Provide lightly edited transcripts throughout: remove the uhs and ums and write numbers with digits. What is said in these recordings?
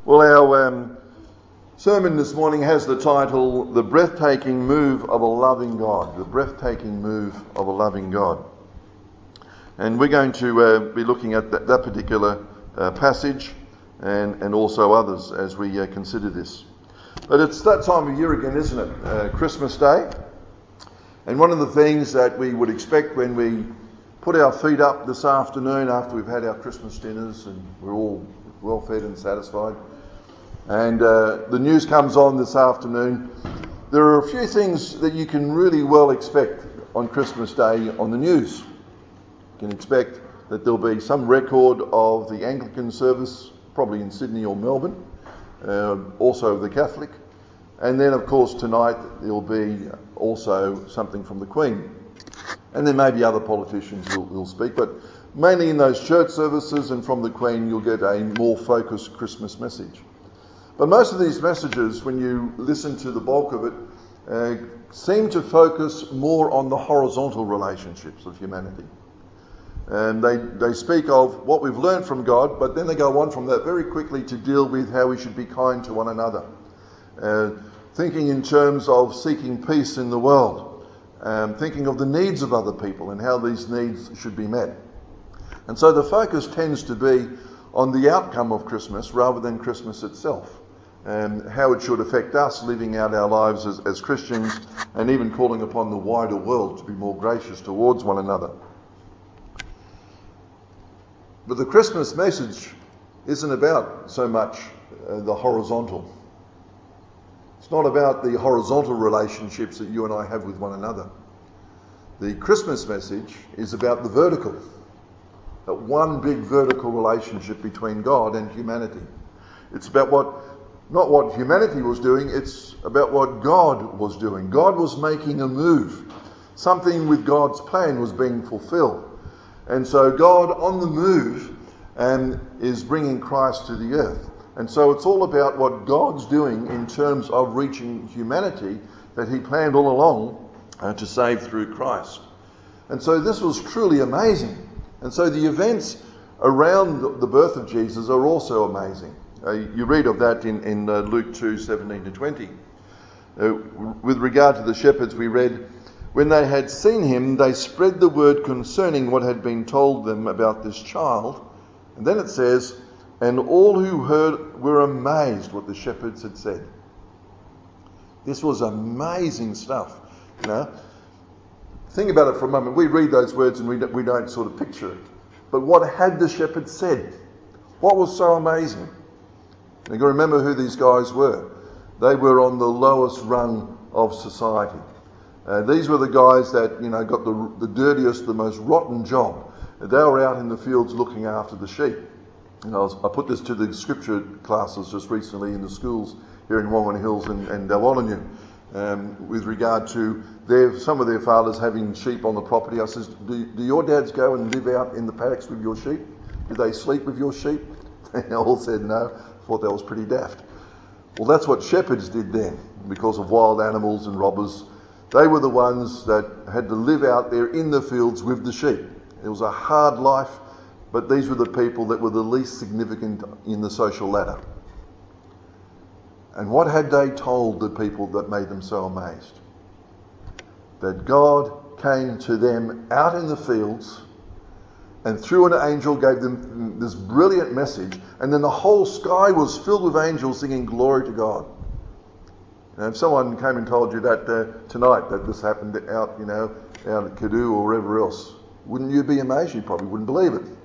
Well, our sermon this morning has the title, The Breathtaking Move of a Loving God. The Breathtaking Move of a Loving God. And we're going to be looking at that particular passage and also others as we consider this. But it's that time of year again, isn't it? Christmas Day. And one of the things that we would expect when we put our feet up this afternoon after we've had our Christmas dinners and we're all well fed and satisfied, and the news comes on this afternoon, there are a few things that you can really well expect on Christmas Day on the news. You can expect that there'll be some record of the Anglican service, probably in Sydney or Melbourne, also the Catholic, and then of course tonight there'll be also something from the Queen. And there may be other politicians who'll speak, but mainly in those church services and from the Queen you'll get a more focused Christmas message. But most of these messages, when you listen to the bulk of it, seem to focus more on the horizontal relationships of humanity. And they speak of what we've learned from God, but then they go on from that very quickly to deal with how we should be kind to one another. Thinking in terms of seeking peace in the world, thinking of the needs of other people and how these needs should be met. And so the focus tends to be on the outcome of Christmas rather than Christmas itself, and how it should affect us living out our lives as Christians, and even calling upon the wider world to be more gracious towards one another. But the Christmas message isn't about so much the horizontal. It's not about the horizontal relationships that you and I have with one another. The Christmas message is about the vertical. That one big vertical relationship between God and humanity. It's about not what humanity was doing, it's about what God was doing. God was making a move. Something with God's plan was being fulfilled. And so God on the move is bringing Christ to the earth. And so it's all about what God's doing in terms of reaching humanity that he planned all along to save through Christ. And so this was truly amazing. And so the events around the birth of Jesus are also amazing. You read of that in Luke 2:17-20. With regard to the shepherds, we read, when they had seen him, they spread the word concerning what had been told them about this child. And then it says, and all who heard were amazed what the shepherds had said. This was amazing stuff. You know, think about it for a moment. We read those words and we don't sort of picture it. But what had the shepherds said? What was so amazing? You've got to remember who these guys were. They were on the lowest rung of society. These were the guys that, got the dirtiest, the most rotten job. They were out in the fields looking after the sheep. I put this to the scripture classes just recently in the schools here in Wongan Hills and Dalwallinu, with regard to some of their fathers having sheep on the property. I says, do your dads go and live out in the paddocks with your sheep? Do they sleep with your sheep? They all said no. Thought that was pretty daft. Well, that's what shepherds did then, because of wild animals and robbers. They were the ones that had to live out there in the fields with the sheep. It was a hard life, but these were the people that were the least significant in the social ladder. And what had they told the people that made them so amazed? That God came to them out in the fields and through an angel gave them this brilliant message, and then the whole sky was filled with angels singing glory to God. If someone came and told you that tonight, that this happened out at Cadiz or wherever else, wouldn't you be amazed? You probably wouldn't believe it.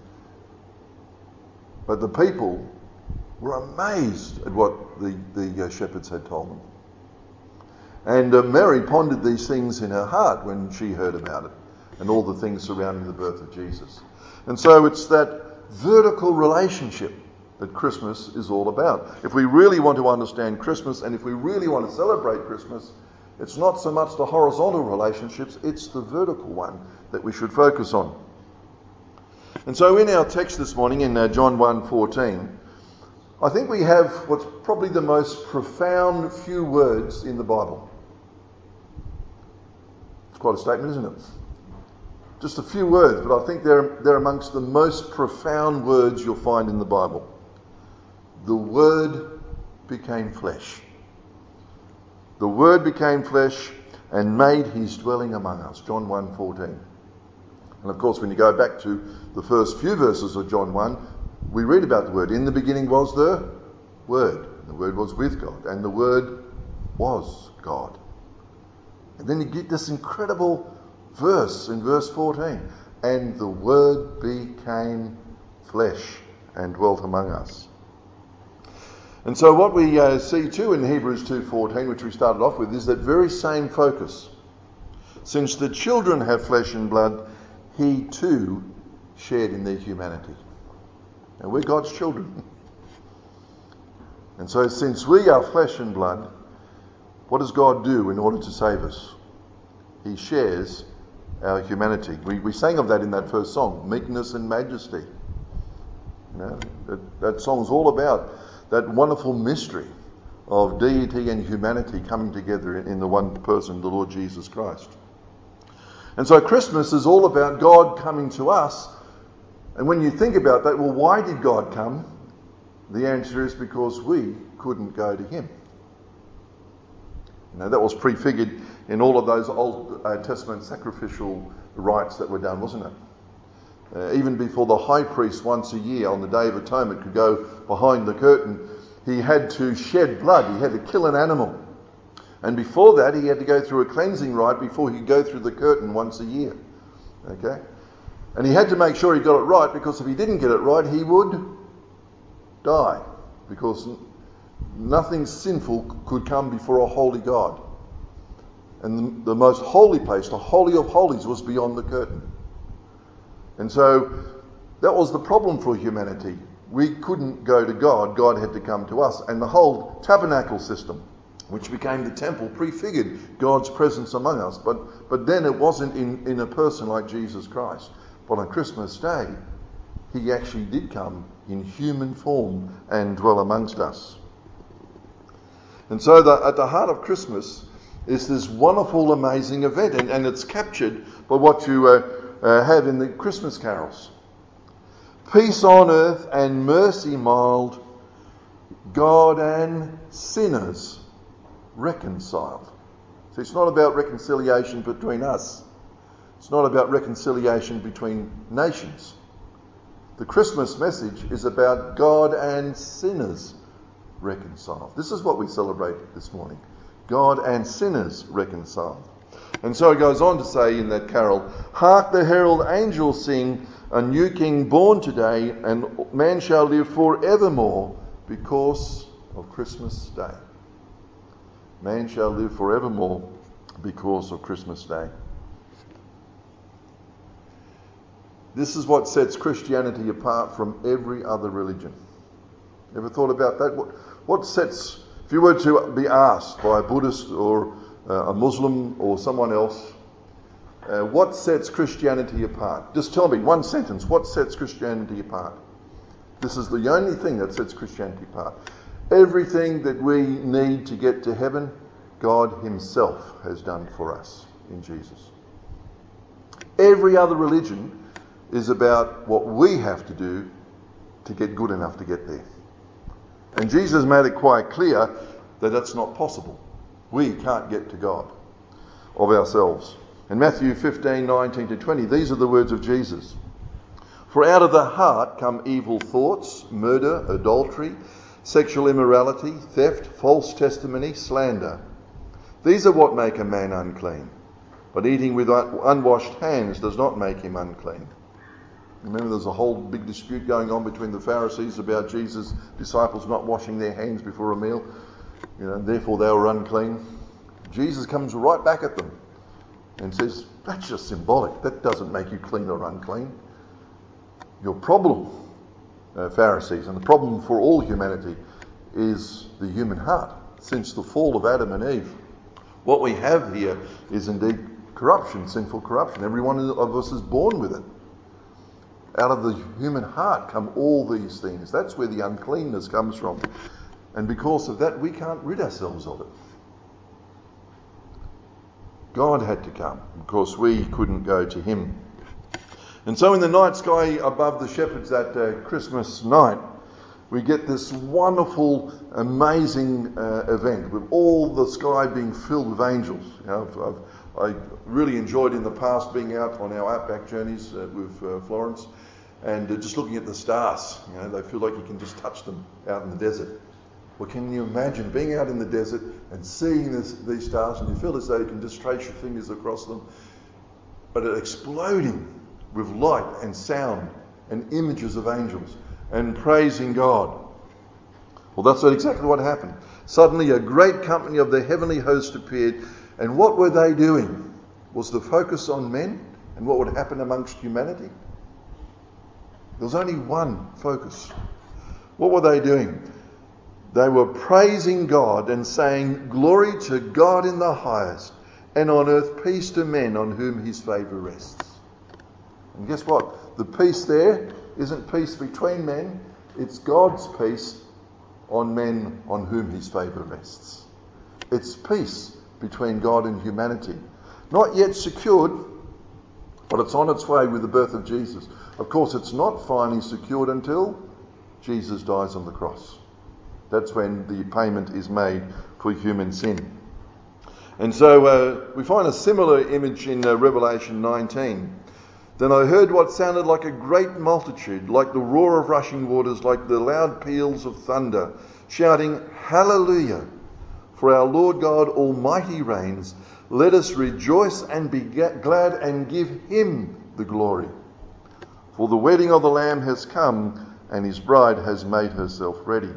But the people were amazed at what the shepherds had told them. And Mary pondered these things in her heart when she heard about it and all the things surrounding the birth of Jesus. And so it's that vertical relationship that Christmas is all about. If we really want to understand Christmas and if we really want to celebrate Christmas, it's not so much the horizontal relationships, it's the vertical one that we should focus on. And so in our text this morning in John 1:14, I think we have what's probably the most profound few words in the Bible. It's quite a statement, isn't it? Just a few words, but I think they're amongst the most profound words you'll find in the Bible. the Word became flesh. The Word became flesh and made his dwelling among us. John 1:14. And of course, when you go back to the first few verses of John 1, we read about the Word. In the beginning was the Word. The Word was with God, and the Word was God. And then you get this incredible verse in verse 14. And the Word became flesh and dwelt among us. And so what we see too in Hebrews 2:14, which we started off with, is that very same focus. Since the children have flesh and blood, he too shared in their humanity. And we're God's children. And so since we are flesh and blood, what does God do in order to save us? He shares our humanity. We sang of that in that first song, Meekness and Majesty. You know, that song's all about that wonderful mystery of deity and humanity coming together in the one person, the Lord Jesus Christ. And so Christmas is all about God coming to us. And when you think about that, well, why did God come? The answer is because we couldn't go to him. You know, that was prefigured in all of those Old Testament sacrificial rites that were done, wasn't it? Even before the high priest once a year on the Day of Atonement could go behind the curtain, he had to shed blood. He had to kill an animal. And before that, he had to go through a cleansing rite before he could go through the curtain once a year. Okay? And he had to make sure he got it right, because if he didn't get it right, he would die. Because nothing sinful could come before a holy God. And the most holy place, the Holy of Holies, was beyond the curtain. And so that was the problem for humanity. We couldn't go to God. God had to come to us. And the whole tabernacle system, which became the temple, prefigured God's presence among us. But then it wasn't in a person like Jesus Christ. But on Christmas Day, he actually did come in human form and dwell amongst us. And so at the heart of Christmas is this wonderful, amazing event. And it's captured by what you have in the Christmas carols. Peace on earth and mercy mild, God and sinners reconciled. So it's not about reconciliation between us. It's not about reconciliation between nations. The Christmas message is about God and sinners reconciled. This is what we celebrate this morning. God and sinners reconciled. And so it goes on to say in that carol, hark the herald angels sing, a new king born today, and man shall live forevermore because of Christmas Day. Man shall live forevermore because of Christmas Day. This is what sets Christianity apart from every other religion. Ever thought about that? What sets, if you were to be asked by a Buddhist or a Muslim or someone else, what sets Christianity apart? Just tell me, one sentence, what sets Christianity apart? This is the only thing that sets Christianity apart. Everything that we need to get to heaven, God himself has done for us in Jesus. Every other religion is about what we have to do to get good enough to get there. And Jesus made it quite clear that that's not possible. We can't get to God of ourselves. In Matthew 15:19-20, these are the words of Jesus. For out of the heart come evil thoughts, murder, adultery, sexual immorality, theft, false testimony, slander. These are what make a man unclean. But eating with unwashed hands does not make him unclean. Remember, there's a whole big dispute going on between the Pharisees about Jesus' disciples not washing their hands before a meal. Therefore they were unclean. Jesus comes right back at them and says, that's just symbolic. That doesn't make you clean or unclean. Your problem, Pharisees, and the problem for all humanity is the human heart. Since the fall of Adam and Eve, what we have here is indeed corruption, sinful corruption. Every one of us is born with it. Out of the human heart come all these things. That's where the uncleanness comes from. And because of that, we can't rid ourselves of it. God had to come because we couldn't go to him. And so in the night sky above the shepherds that Christmas night, we get this wonderful, amazing event with all the sky being filled with angels. You know, I really enjoyed in the past being out on our outback journeys with Florence and just looking at the stars. You know, they feel like you can just touch them out in the desert. Well, can you imagine being out in the desert and seeing these stars, and you feel as though you can just trace your fingers across them, but it exploding with light and sound and images of angels and praising God. Well, that's exactly what happened. Suddenly a great company of the heavenly host appeared, and what were they doing? Was the focus on men and what would happen amongst humanity? There was only one focus. What were they doing? They were praising God and saying, "Glory to God in the highest, and on earth peace to men on whom his favour rests." And guess what? The peace there isn't peace between men, it's God's peace on men on whom his favour rests. It's peace between God and humanity. Not yet secured, but it's on its way with the birth of Jesus. Of course, it's not finally secured until Jesus dies on the cross. That's when the payment is made for human sin. And so we find a similar image in Revelation 19. Then I heard what sounded like a great multitude, like the roar of rushing waters, like the loud peals of thunder, shouting, "Hallelujah! For our Lord God Almighty reigns. Let us rejoice and be glad and give him the glory. For the wedding of the Lamb has come, and his bride has made herself ready."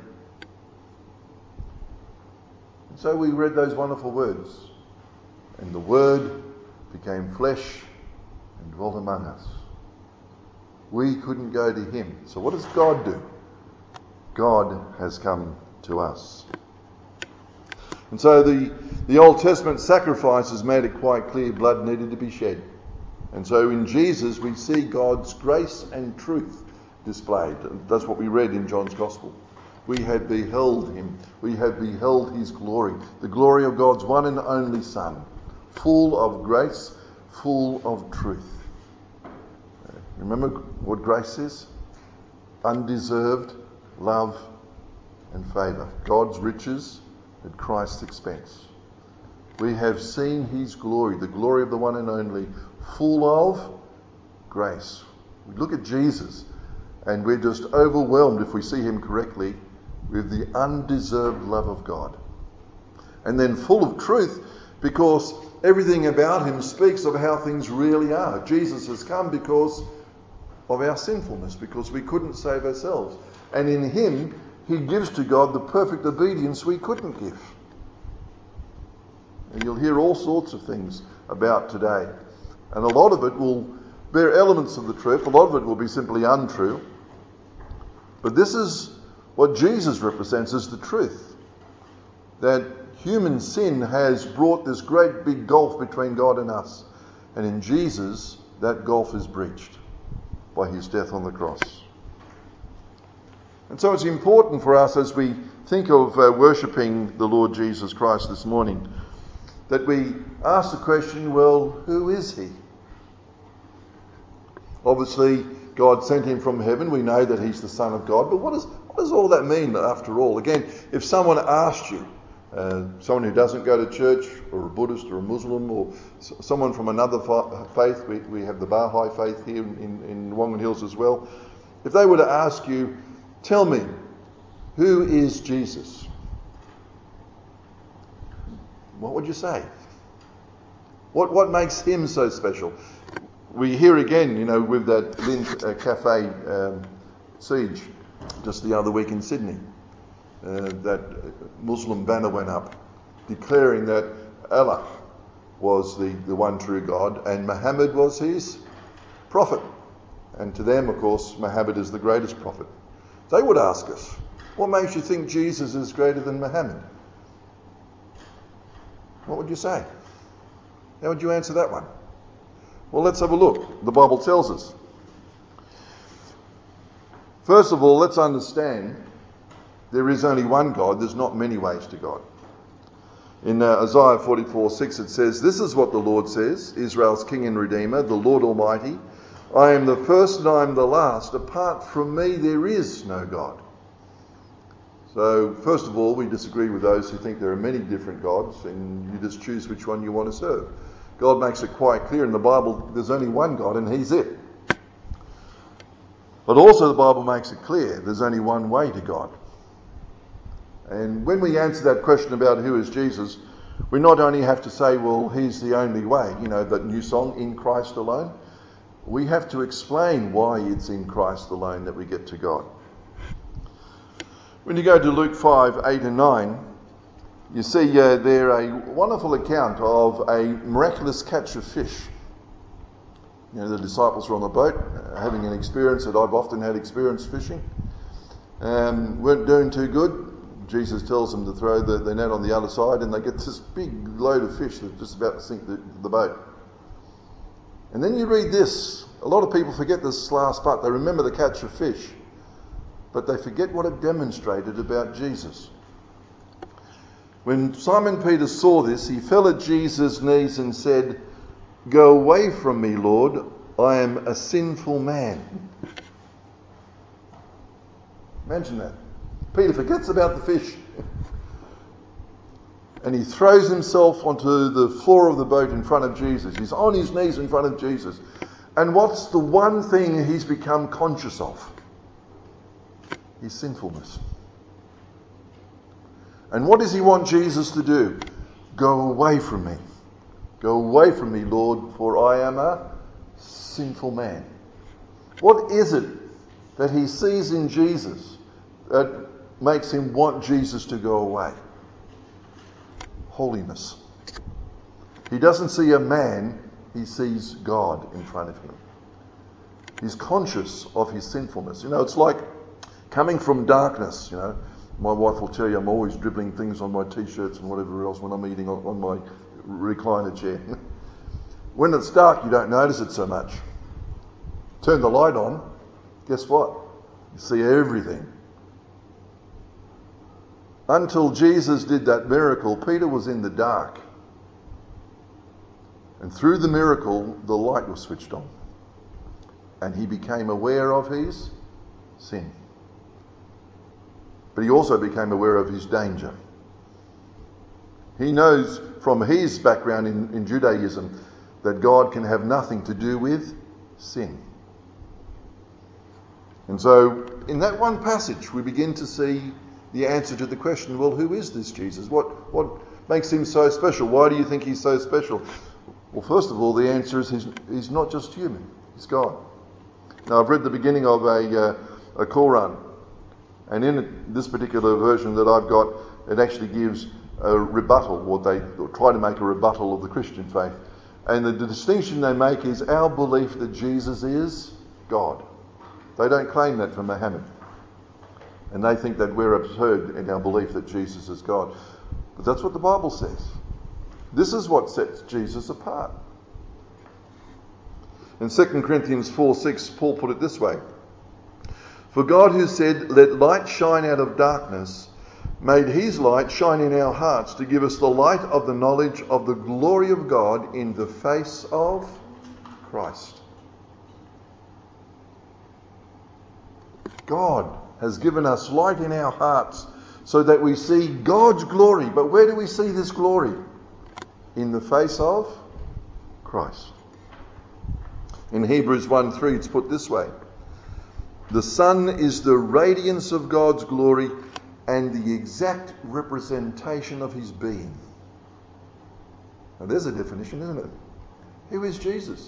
So we read those wonderful words. And the Word became flesh and dwelt among us. We couldn't go to him. So what does God do? God has come to us. And so the Old Testament sacrifices made it quite clear blood needed to be shed. And so in Jesus we see God's grace and truth displayed. That's what we read in John's Gospel. We have beheld him. We have beheld his glory. The glory of God's one and only Son, full of grace, full of truth. Remember what grace is? Undeserved love and favour. God's riches at Christ's expense. We have seen his glory, the glory of the one and only, full of grace. We look at Jesus and we're just overwhelmed, if we see him correctly, with the undeserved love of God. And then full of truth, because everything about him speaks of how things really are. Jesus has come because of our sinfulness, because we couldn't save ourselves. And in him, he gives to God the perfect obedience we couldn't give. And you'll hear all sorts of things about today. And a lot of it will bear elements of the truth. A lot of it will be simply untrue. But this is what Jesus represents as the truth. That human sin has brought this great big gulf between God and us. And in Jesus, that gulf is breached by his death on the cross. And so it's important for us as we think of worshipping the Lord Jesus Christ this morning, that we ask the question, well, who is he? Obviously, God sent him from heaven. We know that he's the Son of God. But what does all that mean after all? Again, if someone asked you, someone who doesn't go to church, or a Buddhist or a Muslim, or someone from another faith, we have the Baha'i faith here in Wongan Hills as well. If they were to ask you, tell me, who is Jesus? What would you say? What makes him so special? We hear again, with that Lindt Cafe siege just the other week in Sydney. That Muslim banner went up declaring that Allah was the one true God and Muhammad was his prophet. And to them, of course, Muhammad is the greatest prophet. They would ask us, what makes you think Jesus is greater than Muhammad? What would you say? How would you answer that one? Well, let's have a look. The Bible tells us. First of all, let's understand there is only one God. There's not many ways to God. In Isaiah 44:6 it says, "This is what the Lord says, Israel's King and Redeemer, the Lord Almighty. I am the first and I am the last. Apart from me there is no God." So, first of all, we disagree with those who think there are many different gods and you just choose which one you want to serve. God makes it quite clear in the Bible there's only one God and He's it. But also the Bible makes it clear there's only one way to God. And when we answer that question about who is Jesus, we not only have to say, well, He's the only way, that new song, In Christ Alone. We have to explain why it's in Christ alone that we get to God. When you go to Luke 5, 8 and 9, you see there a wonderful account of a miraculous catch of fish. The disciples were on the boat, having an experience that I've often had experience fishing. Weren't doing too good. Jesus tells them to throw the net on the other side, and they get this big load of fish that's just about to sink the boat. And then you read this. A lot of people forget this last part. They remember the catch of fish, but they forget what it demonstrated about Jesus. When Simon Peter saw this, he fell at Jesus' knees and said, "Go away from me, Lord, I am a sinful man." Imagine that. Peter forgets about the fish. And he throws himself onto the floor of the boat in front of Jesus. He's on his knees in front of Jesus. And what's the one thing he's become conscious of? His sinfulness. And what does he want Jesus to do? Go away from me. Go away from me, Lord, for I am a sinful man. What is it that he sees in Jesus that makes him want Jesus to go away? Holiness. He doesn't see a man, he sees God in front of him. He's conscious of his sinfulness. It's like coming from darkness. My wife will tell you I'm always dribbling things on my t-shirts and whatever else when I'm eating on my recliner chair. When it's dark, you don't notice it so much. Turn the light on, guess what? You see everything. Until Jesus did that miracle, Peter was in the dark. And through the miracle, the light was switched on. And he became aware of his sin. But he also became aware of his danger. He knows from his background in Judaism that God can have nothing to do with sin. And so, in that one passage, we begin to see the answer to the question, well, who is this Jesus? What makes him so special? Why do you think he's so special? Well, first of all, the answer is he's not just human. He's God. Now, I've read the beginning of a Quran, and in this particular version that I've got, it actually gives a rebuttal, or they try to make a rebuttal of the Christian faith. And the distinction they make is our belief that Jesus is God. They don't claim that for Muhammad. And they think that we're absurd in our belief that Jesus is God. But that's what the Bible says. This is what sets Jesus apart. In 2 Corinthians 4:6, Paul put it this way: "For God, who said, 'Let light shine out of darkness,' made his light shine in our hearts to give us the light of the knowledge of the glory of God in the face of Christ." God has given us light in our hearts so that we see God's glory. But where do we see this glory? In the face of Christ. In Hebrews 1:3 it's put this way: "The Son is the radiance of God's glory and the exact representation of his being." Now there's a definition, isn't it? Who is Jesus?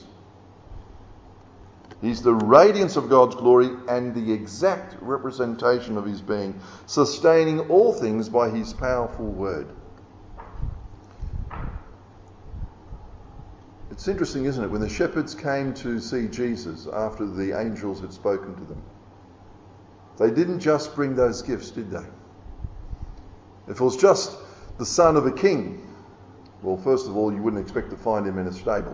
He's the radiance of God's glory and the exact representation of his being, sustaining all things by his powerful word. It's interesting, isn't it, when the shepherds came to see Jesus after the angels had spoken to them, they didn't just bring those gifts, did they? If it was just the son of a king, well, first of all, you wouldn't expect to find him in a stable.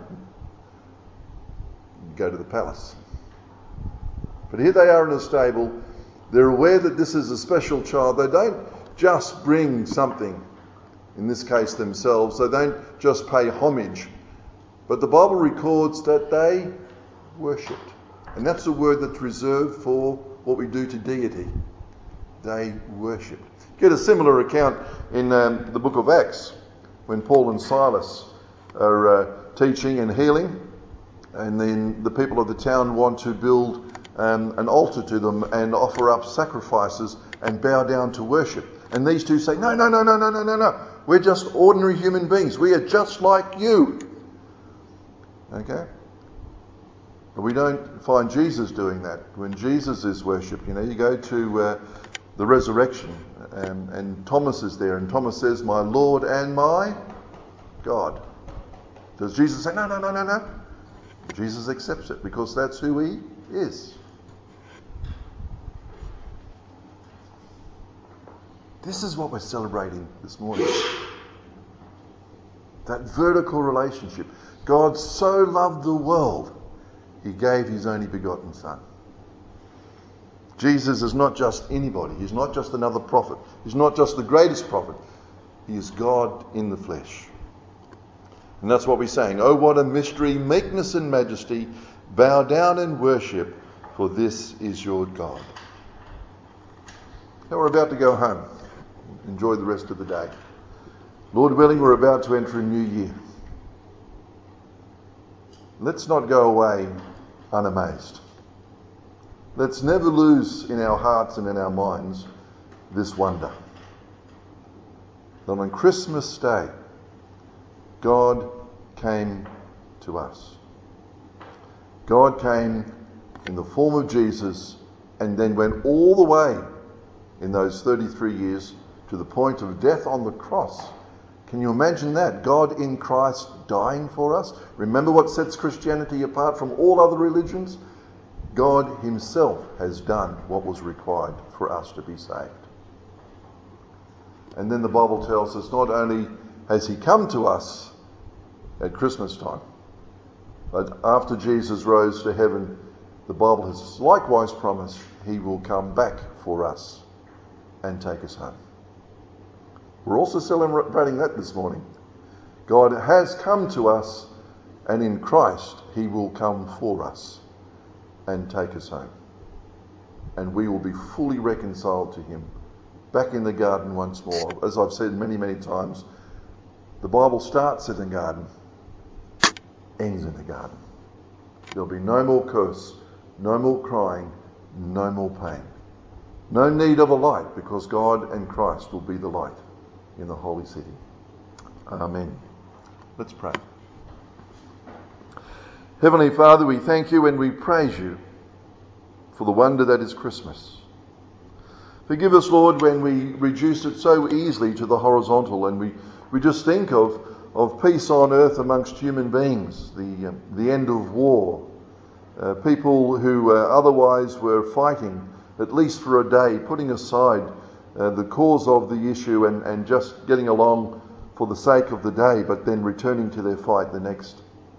You'd go to the palace. But here they are in a stable. They're aware that this is a special child. They don't just bring something, in this case themselves. They don't just pay homage. But the Bible records that they worshipped. And that's a word that's reserved for what we do to deity. They worshipped. Get a similar account in the book of Acts, when Paul and Silas are teaching and healing, and then the people of the town want to build an altar to them and offer up sacrifices and bow down to worship. And these two say, no. We're just ordinary human beings. We are just like you. Okay? But we don't find Jesus doing that. When Jesus is worshipped, you go to the resurrection and Thomas is there, and Thomas says, my Lord and my God. Does Jesus say, no? Jesus accepts it because that's who he is. This is what we're celebrating this morning. That vertical relationship. God so loved the world, he gave his only begotten Son. Jesus is not just anybody. He's not just another prophet. He's not just the greatest prophet. He is God in the flesh. And that's what we're saying. Oh, what a mystery, meekness and majesty. Bow down and worship, for this is your God. Now we're about to go home. Enjoy the rest of the day. Lord willing, we're about to enter a new year. Let's not go away unamazed. Let's never lose in our hearts and in our minds this wonder. That on Christmas Day, God came to us. God came in the form of Jesus and then went all the way in those 33 years to the point of death on the cross. Can you imagine that? God in Christ dying for us? Remember what sets Christianity apart from all other religions? God himself has done what was required for us to be saved. And then the Bible tells us not only has he come to us at Christmas time, but after Jesus rose to heaven, the Bible has likewise promised he will come back for us and take us home. We're also celebrating that this morning. God has come to us, and in Christ he will come for us and take us home. And we will be fully reconciled to him, back in the garden once more. As I've said many, many times, the Bible starts in the garden, ends in the garden. There'll be no more curse, no more crying, no more pain. No need of a light, because God and Christ will be the light in the holy city. Amen. Let's pray. Heavenly Father, we thank you and we praise you for the wonder that is Christmas. Forgive us, Lord, when we reduce it so easily to the horizontal and we just think of peace on earth amongst human beings, the end of war, people who otherwise were fighting, at least for a day, putting aside the cause of the issue and just getting along for the sake of the day, but then returning to their fight the next.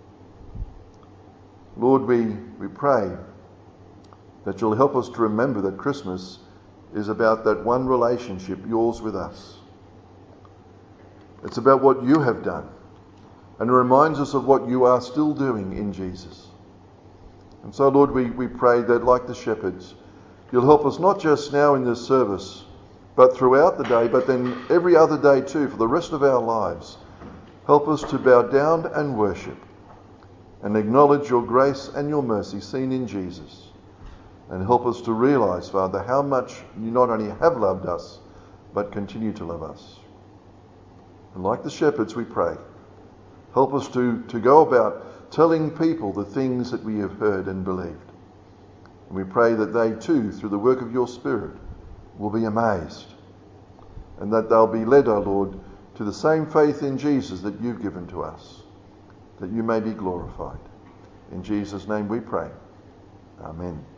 Lord, we pray that you'll help us to remember that Christmas is about that one relationship, yours with us. It's about what you have done, and it reminds us of what you are still doing in Jesus. And so, Lord, we pray that, like the shepherds, you'll help us not just now in this service, but throughout the day, but then every other day too, for the rest of our lives. Help us to bow down and worship and acknowledge your grace and your mercy seen in Jesus. And help us to realise, Father, how much you not only have loved us, but continue to love us. And like the shepherds, we pray, help us to go about telling people the things that we have heard and believed. And we pray that they too, through the work of your Spirit, will be amazed, and that they'll be led, O Lord, to the same faith in Jesus that you've given to us, that you may be glorified. In Jesus' name we pray. Amen.